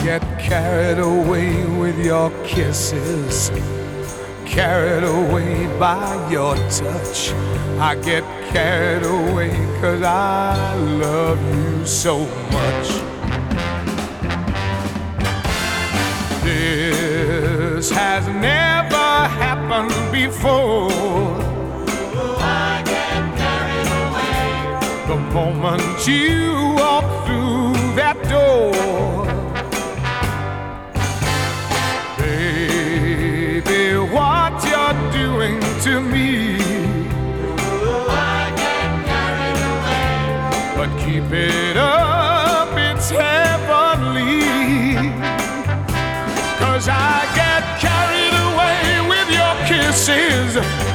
get carried away with your kisses, carried away by your touch. I get carried away 'cause I love you so much. This has never happened before. I get carried away the moment you walk through that door. Baby, what you're doing to me, I get carried away. but keep it up, it's heavenly. 'Cause I get carried away with your kisses,